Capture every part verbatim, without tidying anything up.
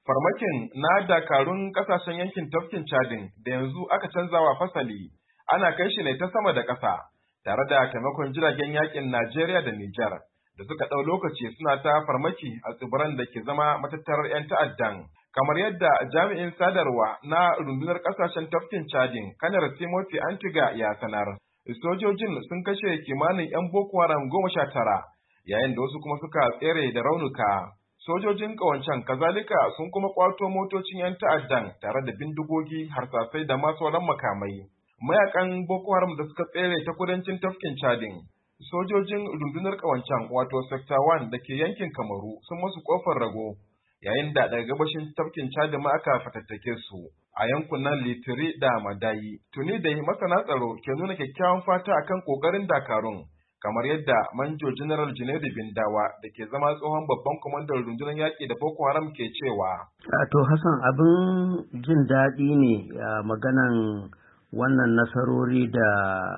Farmakin na dakarun ƙasashen yankin tafkin Chadin da yanzu aka canzawa fasali ana kai shi ne ta sama da ƙasa tare da taimakon jiragen yakin Najeriya da Nijar da suka ɗau lokaci suna ta farmaki a tsibiran da ke zama matattarar 'yan ta'addan. Kamar yadda jami'in sadarwa na rundunar ƙasashen tafkin Chadin, Kanar Timothy Antiga ya sanar, sojojin sun kashe kimanin 'yan Boko Haram goma sha tara, yayin da wasu kuma suka tsere da raunuka. Sojojin ƙawancen kazalika sun kuma ƙwato motocin 'yan ta'addan tare da bindigogi, harsasai da ma sauran makamai. Mayakan Boko Haram da suka tsere ta kudancin tafkin Chadin, sojojin rundunar ƙawancen wato Sector one da ke yankin Kamaru sun musu ƙofar rago, yayin da daga gabashin tafkin Chadin ma aka fatattake su a yankunan Litiri da Madayi. Tuni da masana tsaro ke nuna kyakkyawan fata akan ƙoƙarin dakarun, kamar yadda Manjo General Junaidu Bindawa da ke zama tsohon babban kwamandan rundunar yaƙi da Boko Haram ke cewa. To Hassan, abin jin daɗi ne a maganan wannan nasarori da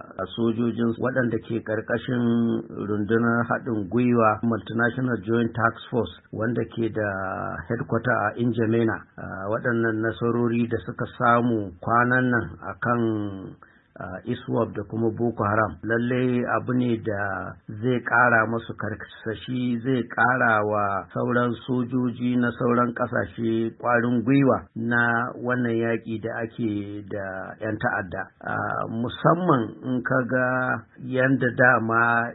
sojojin waɗanda ke ƙarƙashin rundunar haɗin gwiwa Multinational Joint Task Force wanda ke da headquarter a Injamena, waɗannan nasarori da suka samu kwanan nan akan Uh, ISWAP da kuma Boko Haram lalle abu ne da zai ƙara masu karsashi, zai ƙara wa sauran sojoji na sauran ƙasashe ƙwarin gwiwa na wannan yaƙi da ake da 'yan ta'adda. Uh, musamman in ka ga yadda dama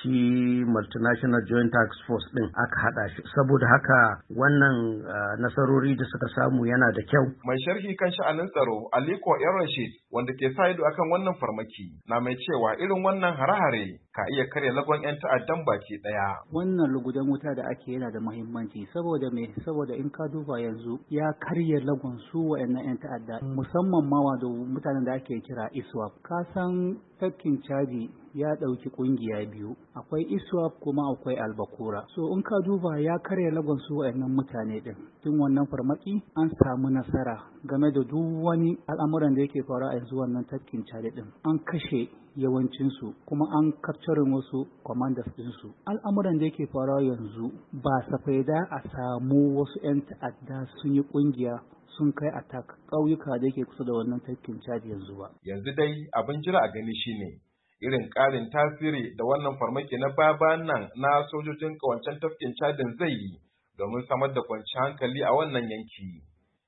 shi Multinational Joint Task Force ɗin aka haɗa shi. Saboda haka wannan uh, nasarori da suka samu yana da kyau. Mai sharhi kan sha'anin tsaro Aliko Yan Rashid wanda ke sa ido akan wannan farmaki na mai cewa irin wannan hare-hare ka iya karya lagon 'yan ta'addan baki daya. Wannan lugudan wuta da ake yana da muhimmanci saboda me saboda in ka duba yanzu ya karya lagon su wa'annan 'yan ta'adda musamman ma wato mutanen da ake kira ISWAP. Ka san tafkin Chadi ya ɗauki ƙungiya biyu, akwai ISWAP kuma akwai Albakura. So in ka duba ya karya lagon su wa'annan mutane din. Tun wannan farmaki an samu nasara game da duk wani al'amuran da yake faruwa a yanzu wannan tafkin Chadi din. An kashe yawancinsu kuma an capturing wasu commanders ɗinsu. Al'amuran da yake faruwa yanzu ba safai da a samu wasu 'yan ta'adda sun yi ƙungiya sun kai attack ƙauyuka da yake kusa da wannan tafkin Chadi yanzu ba. Yanzu dai abin jira a gani shine irin ƙarin tasiri da wannan farmaki na baya nan na sojojin ƙawancen tafkin Chadin zai yi domin samar da kwanciyar hankali a wannan yanki.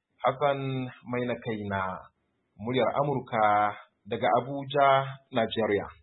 Hassan Mai na kaina, muryar Amurka daga Abuja, Najeriya.